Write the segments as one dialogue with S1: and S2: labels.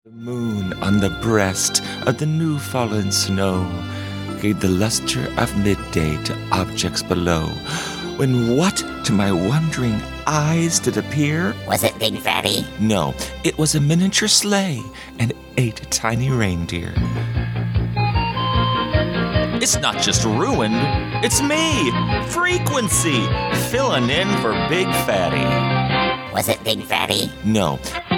S1: The moon on the breast of the new fallen snow gave the luster of midday to objects below, when what to my wondering eyes did appear?
S2: Was it Big Fatty?
S1: No, it was a miniature sleigh and 8 tiny reindeer. It's not just ruined, it's me, Frequency, filling in for Big Fatty.
S2: Was it Big Fatty?
S1: No.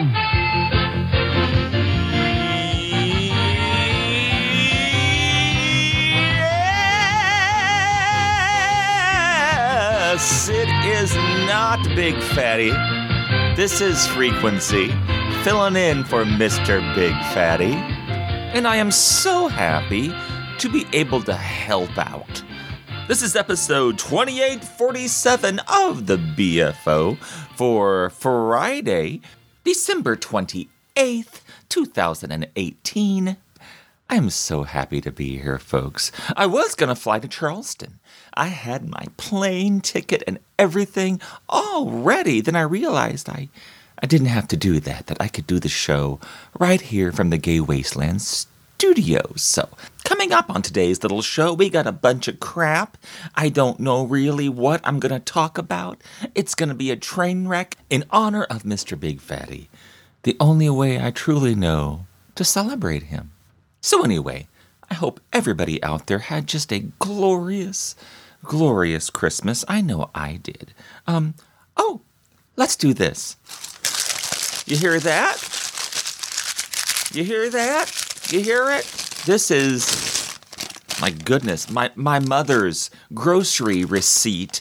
S1: Yes, it is not Big Fatty. This is Frequency, filling in for Mr. Big Fatty. And I am so happy to be able to help out. This is episode 2847 of the BFO for Friday, December 28th, 2018. I'm so happy to be here, folks. I was going to fly to Charleston. I had my plane ticket and everything all ready. Then I realized I didn't have to do that I could do the show right here from the Gay Wasteland Studios. So, coming up on today's little show, we got a bunch of crap. I don't know really what I'm going to talk about. It's going to be a train wreck in honor of Mr. Big Fatty, the only way I truly know to celebrate him. So anyway, I hope everybody out there had just a glorious, glorious Christmas. I know I did. Let's do this. You hear that? You hear that? You hear it? This is, my goodness, my mother's grocery receipt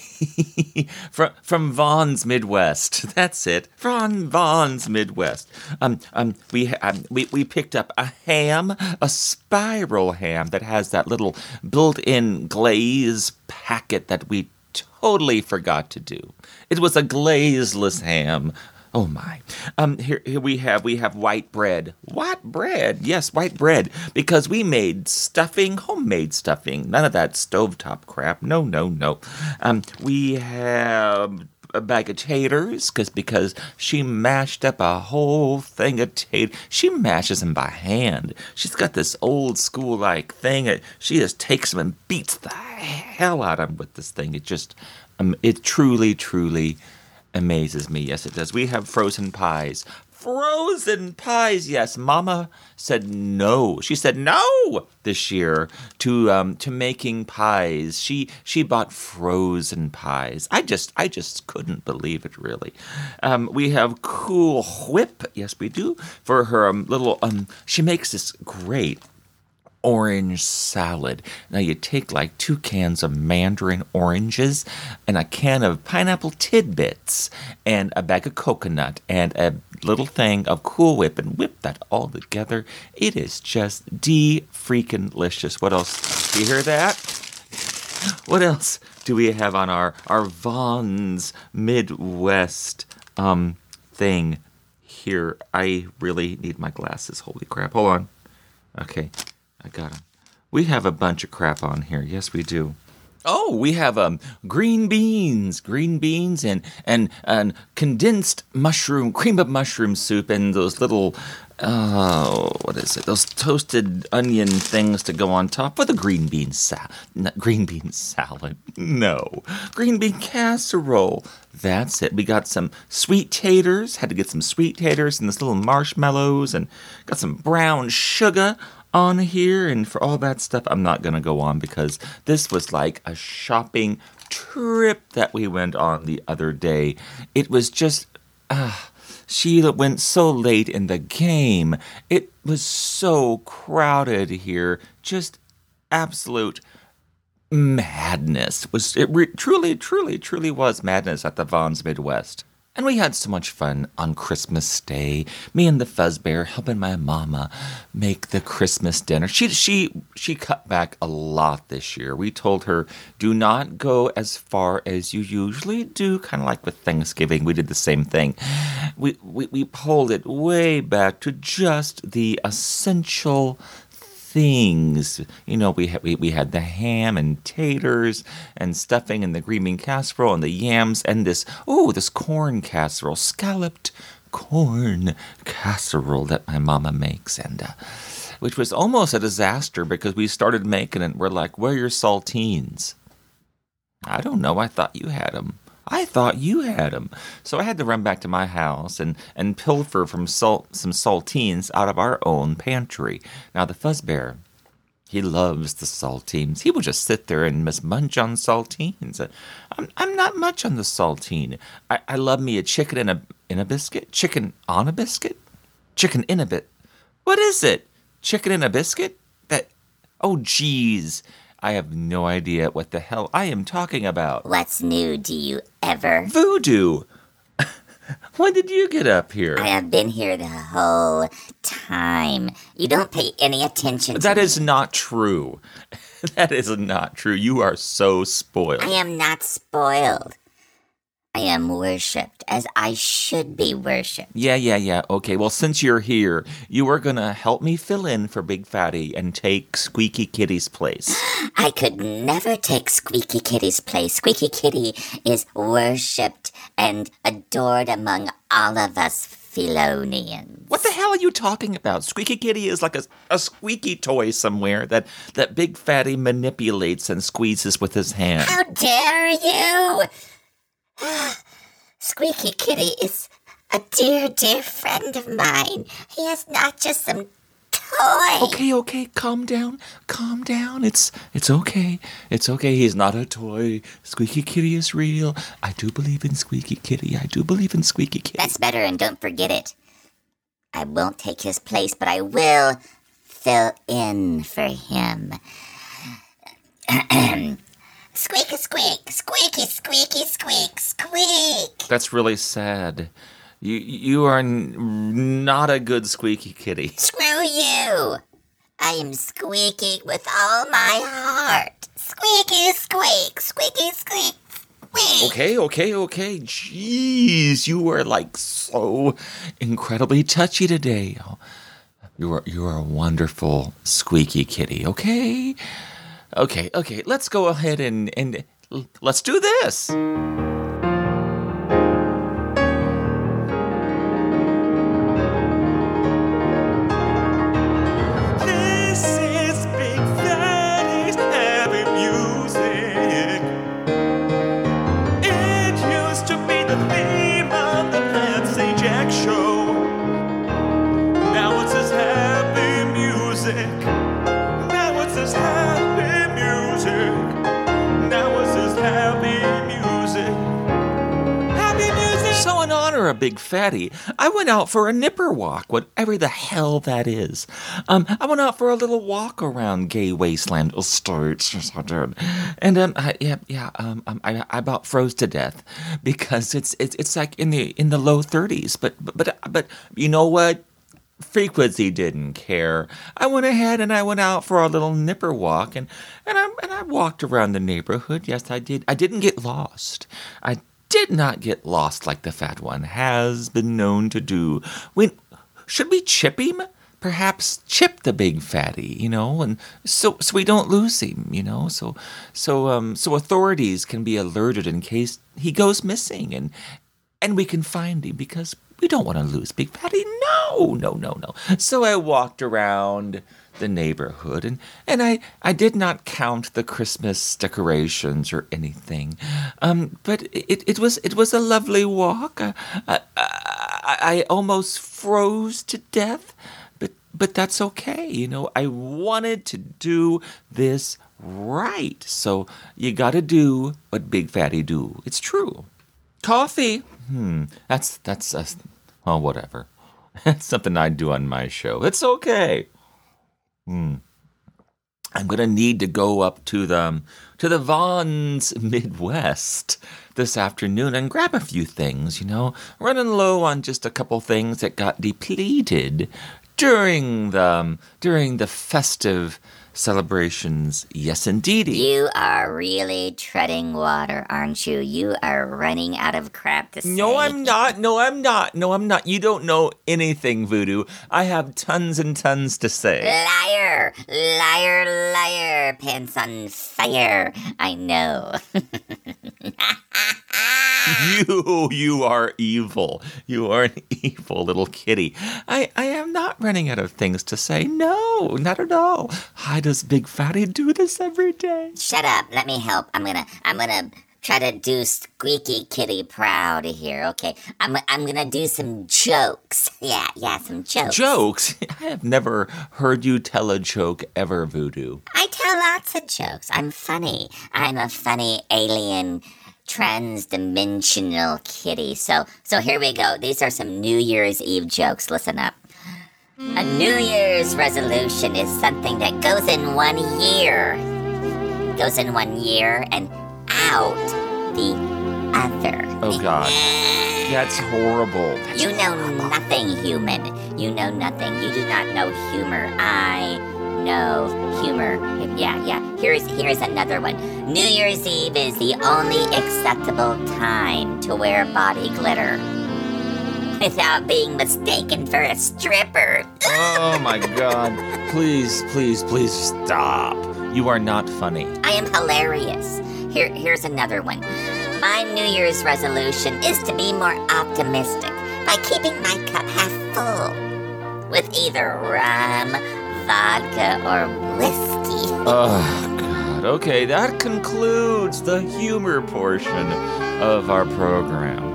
S1: from Vaughn's Midwest. That's it. From Vaughn's Midwest. We picked up a ham, a spiral ham that has that little built-in glaze packet that we totally forgot to do. It was a glazeless ham. Oh my. Here we have white bread. What bread? Yes, white bread. Because we made stuffing, homemade stuffing. None of that stovetop crap. No. We have a bag of taters, because she mashed up a whole thing of taters. She mashes them by hand. She's got this old school like thing. She just takes them and beats the hell out of them with this thing. It just, it truly amazes me. Yes, it does. We have frozen pies. Frozen pies, yes. Mama said no. She said no this year to making pies. She bought frozen pies. I just couldn't believe it, really. We have Cool Whip. Yes, we do. For her little she makes this great orange salad. Now you take like 2 cans of mandarin oranges and a can of pineapple tidbits and a bag of coconut and a little thing of Cool Whip and whip that all together. It is just de-freaking-licious. What else? Do you hear that? What else do we have on our Vaughn's Midwest thing here? I really need my glasses. Holy crap. Hold on. Okay. I got them. We have a bunch of crap on here. Yes, we do. Oh, we have green beans and condensed mushroom, cream of mushroom soup, and those little, what is it? Those toasted onion things to go on top with a green bean salad. Green bean salad. No. Green bean casserole. That's it. We got some sweet taters. Had to get some sweet taters and this little marshmallows, and got some brown sugar on here. And for all that stuff, I'm not going to go on because this was like a shopping trip that we went on the other day. It was just, Sheila went so late in the game. It was so crowded here. Just absolute madness. Truly was madness at the Vaughn's Midwest. And we had so much fun on Christmas Day. Me and the Fuzzbear helping my mama make the Christmas dinner. She cut back a lot this year. We told her, do not go as far as you usually do. Kind of like with Thanksgiving, we did the same thing. We pulled it way back to just the essential things. You know, we had the ham and taters and stuffing and the green bean casserole and the yams and this corn casserole, scalloped corn casserole that my mama makes, and which was almost a disaster because we started making it. We're like, where are your saltines? I don't know. I thought you had them. So I had to run back to my house and pilfer from some saltines out of our own pantry. Now, the Fuzzbear, he loves the saltines. He will just sit there and just munch on saltines. I'm not much on the saltine. I love me a chicken in a biscuit. Chicken on a biscuit? Chicken in a bit. What is it? Chicken in a biscuit? Oh, geez. I have no idea what the hell I am talking about.
S2: What's new? Do you ever?
S1: Voodoo! When did you get up here?
S2: I have been here the whole time. You don't pay any attention to
S1: That
S2: me.
S1: is not true. That is not true. You are so spoiled.
S2: I am not spoiled. I am worshipped as I should be worshipped.
S1: Yeah. Okay, well, since you're here, you are going to help me fill in for Big Fatty and take Squeaky Kitty's place.
S2: I could never take Squeaky Kitty's place. Squeaky Kitty is worshipped and adored among all of us Filonians.
S1: What the hell are you talking about? Squeaky Kitty is like a squeaky toy somewhere that Big Fatty manipulates and squeezes with his hand.
S2: How dare you! Squeaky Kitty is a dear, dear friend of mine. He is not just some toy.
S1: Okay, calm down. It's okay. He's not a toy. Squeaky Kitty is real. I do believe in Squeaky Kitty.
S2: That's better, and don't forget it. I won't take his place, but I will fill in for him. Squeak, squeak, squeaky, squeaky, squeak, squeak.
S1: That's really sad. You are not a good Squeaky Kitty.
S2: Screw you. I am squeaking with all my heart. Squeaky, squeak, squeaky, squeak, squeak.
S1: Okay. Jeez, you are like so incredibly touchy today. You are a wonderful Squeaky Kitty, okay? Okay, let's go ahead and let's do this. This is Big Fatty's Happy Music. It used to be the theme of the Fancy Jack show. Now it's his happy music. So in honor of Big Fatty, I went out for a nipper walk, whatever the hell that is. I went out for a little walk around Gay Wasteland Estates, yes I did. And I about froze to death because it's like in the low 30s. But you know what? Frequency didn't care. I went ahead and I went out for a little nipper walk and I walked around the neighborhood. Yes, I did. I didn't get lost. I did not get lost like the fat one has been known to do. Should we chip him? Perhaps chip the Big Fatty, and so we don't lose him, So authorities can be alerted in case he goes missing and we can find him because we don't want to lose Big Fatty. No. So I walked around the neighborhood and I did not count the Christmas decorations or anything. But it was a lovely walk. I almost froze to death, but that's okay. I wanted to do this right. So you got to do what Big Fatty do. It's true. Coffee. That's whatever. That's something I do on my show. It's okay. I'm gonna need to go up to the Vaughn's Midwest this afternoon and grab a few things. Running low on just a couple things that got depleted during the festive celebrations. Yes, indeedy.
S2: You are really treading water, aren't you? You are running out of crap to say.
S1: No, I'm not. You don't know anything, Voodoo. I have tons and tons to say.
S2: Liar, pants on fire. I know.
S1: You are evil. You are an evil little kitty. I am not running out of things to say. No, not at all. Why does Big Fatty do this every day?
S2: Shut up. Let me help. I'm gonna try to do Squeaky Kitty proud here. Okay. I'm gonna do some jokes. Yeah, some jokes.
S1: Jokes? I have never heard you tell a joke ever, Voodoo.
S2: I tell lots of jokes. I'm funny. I'm a funny alien trans-dimensional kitty. So here we go. These are some New Year's Eve jokes. Listen up. A New Year's resolution is something that goes in 1 year. Goes in 1 year and out the other.
S1: Oh, God. That's horrible.
S2: You know nothing, human. You know nothing. You do not know humor. I know humor. Yeah. Here's another one. New Year's Eve is the only acceptable time to wear body glitter without being mistaken for a stripper.
S1: Oh, my God. Please stop. You are not funny.
S2: I am hilarious. Here's another one. My New Year's resolution is to be more optimistic by keeping my cup half full with either rum, vodka, or whiskey.
S1: Oh, God. Okay, that concludes the humor portion of our program.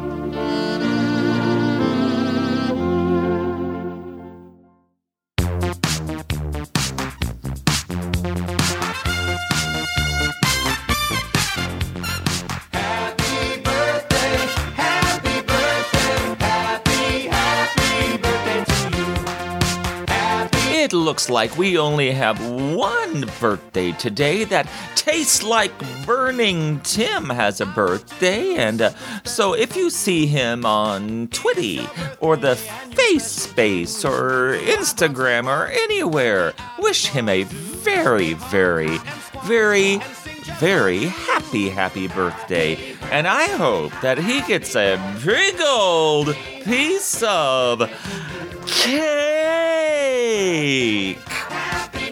S1: It looks like we only have one birthday today. That tastes like Burning Tim has a birthday. And so if you see him on Twitty or the Face Space or Instagram or anywhere, wish him a very, very, very, very happy birthday. And I hope that he gets a big old piece of cake.
S3: Happy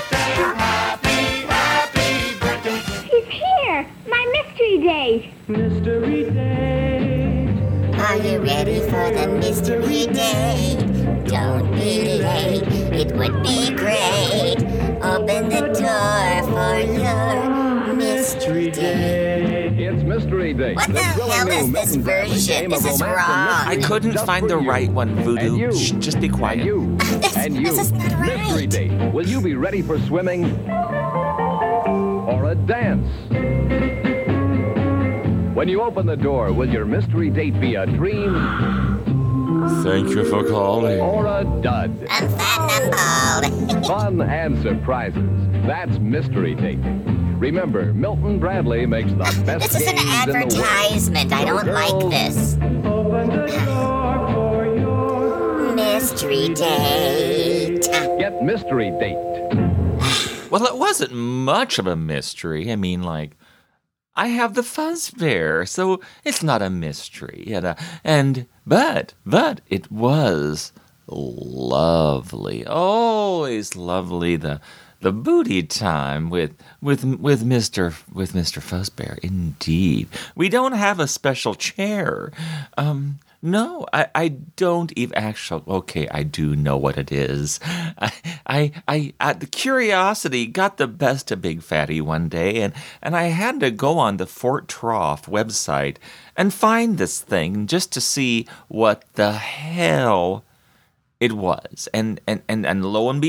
S3: birthday. He's here. My mystery date.
S4: Mystery date.
S2: Are you ready for the mystery date? Don't be late. It would be great. Open the door for your mystery date.
S4: It's Mystery Date.
S2: What the hell is this version? This is wrong.
S1: I couldn't find the right one, Voodoo. Shh, just be quiet.
S2: This is not right.
S4: Mystery Date. Will you be ready for swimming or a dance? When you open the door, will your mystery date be a dream
S1: Thank you for calling.
S4: or a dud?
S2: I'm fat and I'm bald.
S4: Fun and surprises. That's Mystery Date. Remember, Milton Bradley makes the best
S2: This is an
S4: games in the world.
S2: advertisement. I don't like this.
S4: Open the door for your
S2: Mystery date.
S4: Get Mystery Date.
S1: Well, it wasn't much of a mystery. I mean, like, I have the fuzz bear, so it's not a mystery. But it was lovely. Always lovely. The booty time with Mr. Fuzzbear. Indeed, we don't have a special chair. No, I don't even actually. Okay, I do know what it is. The curiosity got the best of Big Fatty one day, and I had to go on the Fort Trough website and find this thing just to see what the hell it was. And lo and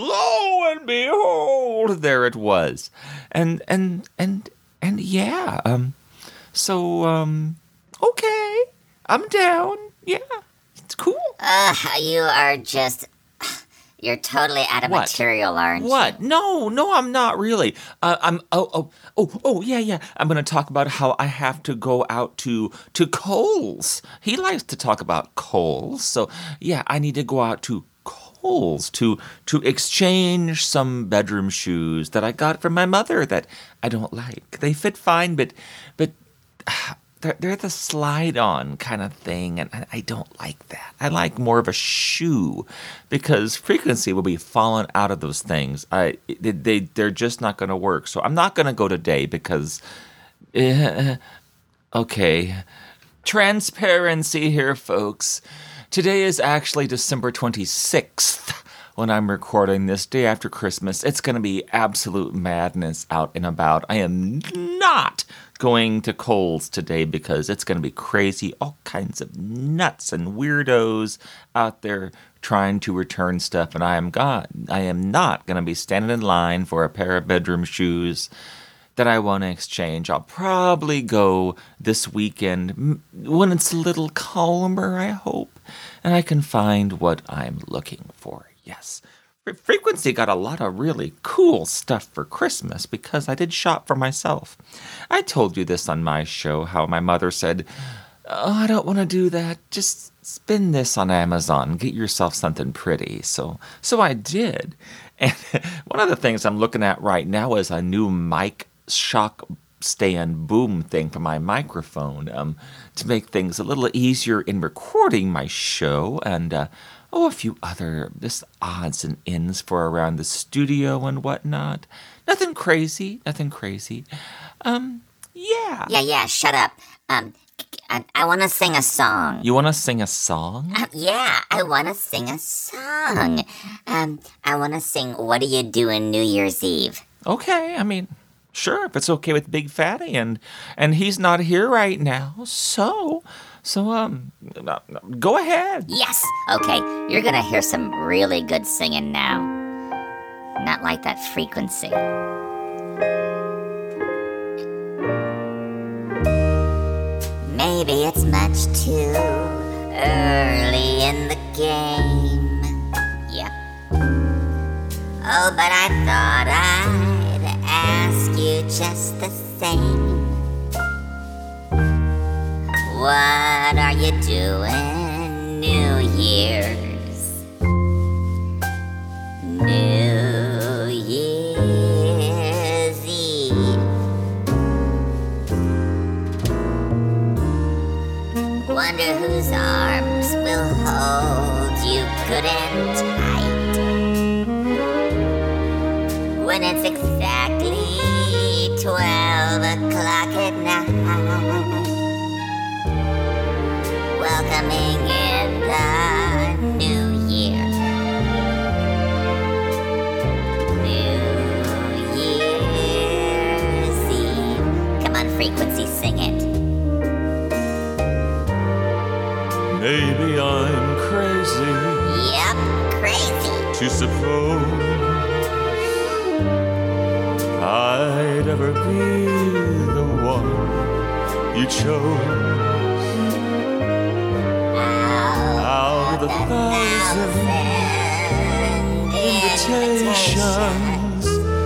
S1: behold, there it was. And yeah. Okay. I'm down. Yeah. It's cool.
S2: You're totally out of
S1: What?
S2: material, aren't you?
S1: What? No, I'm not really. Yeah. I'm going to talk about how I have to go out to Kohl's. He likes to talk about Kohl's. So, yeah, I need to go out to Kohl's to exchange some bedroom shoes that I got from my mother that I don't like. They fit fine, but they're the slide-on kind of thing, and I don't like that. I like more of a shoe because frequency will be falling out of those things. They're just not going to work. So I'm not going to go today because, okay, Transparency here, folks. Today is actually December 26th when I'm recording this, day after Christmas. It's going to be absolute madness out and about. I am not going to Kohl's today because it's going to be crazy. All kinds of nuts and weirdos out there trying to return stuff, and I am not going to be standing in line for a pair of bedroom shoes that I want to exchange. I'll probably go this weekend when it's a little calmer, I hope, and I can find what I'm looking for. Yes. Frequency got a lot of really cool stuff for Christmas because I did shop for myself. I told you this on my show, how my mother said, "Oh, I don't want to do that. Just spend this on Amazon. Get yourself something pretty." So I did. And one of the things I'm looking at right now is a new mic shock stand boom thing for my microphone to make things a little easier in recording my show, and a few other just odds and ends for around the studio and whatnot. Nothing crazy. Yeah.
S2: Yeah, shut up. I want to sing a song.
S1: You want to sing a song?
S2: Yeah, I want to sing a song. I want to sing What Do You Do in New Year's Eve?
S1: Okay, I mean, sure, if it's okay with Big Fatty, and he's not here right now, so go ahead.
S2: Yes. Okay, you're gonna hear some really good singing now. Not like that Frequency. Maybe it's much too early in the game. Yep. Oh, but I thought I'd ask you just the same. What are you doing New Year's? New Year's Eve. Wonder whose arms will hold you good and tight when it's exactly 12 o'clock at night. Welcoming in the new year. New Year's Eve. Come on, Frequency, sing it.
S1: Maybe I'm crazy.
S2: Yep, crazy.
S1: To suppose I'd ever be the one you chose. Out of the thousand invitations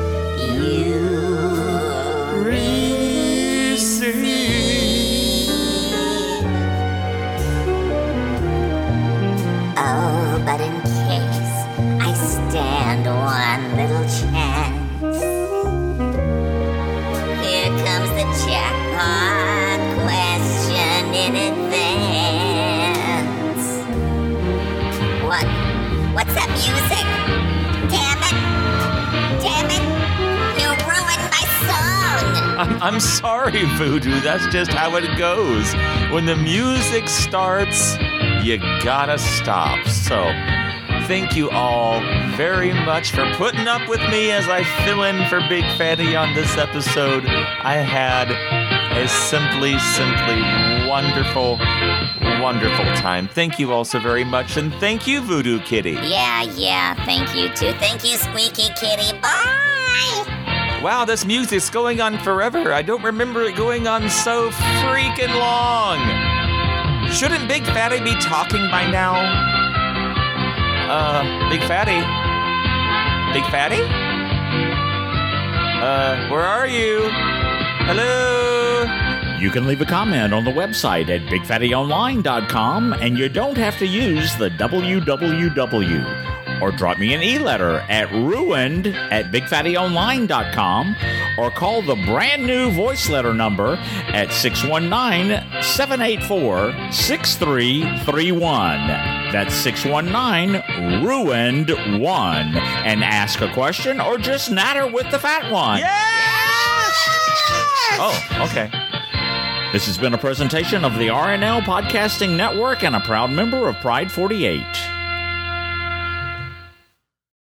S1: you receive.
S2: Oh, but in case I stand one little chance, here comes the jackpot question in advance. What's that music? Damn it! You ruined my song!
S1: I'm sorry, Voodoo. That's just how it goes. When the music starts, you gotta stop. So, thank you all very much for putting up with me as I fill in for Big Fatty on this episode. I had a simply wonderful time. Thank you all so very much, and thank you, Voodoo Kitty.
S2: Yeah, thank you too. Thank you, Squeaky Kitty. Bye!
S1: Wow, this music's going on forever. I don't remember it going on so freaking long. Shouldn't Big Fatty be talking by now? Big Fatty? Big Fatty? Where are you? Hello?
S5: You can leave a comment on the website at BigFattyOnline.com, and you don't have to use the www. Or drop me an e-letter at ruined@BigFattyOnline.com, or call the brand new voice letter number at 619-784-6331. That's 619-RUINED1, and ask a question or just natter with the fat one.
S1: Yeah! Oh, okay.
S5: This has been a presentation of the RNL Podcasting Network and a proud member of Pride 48.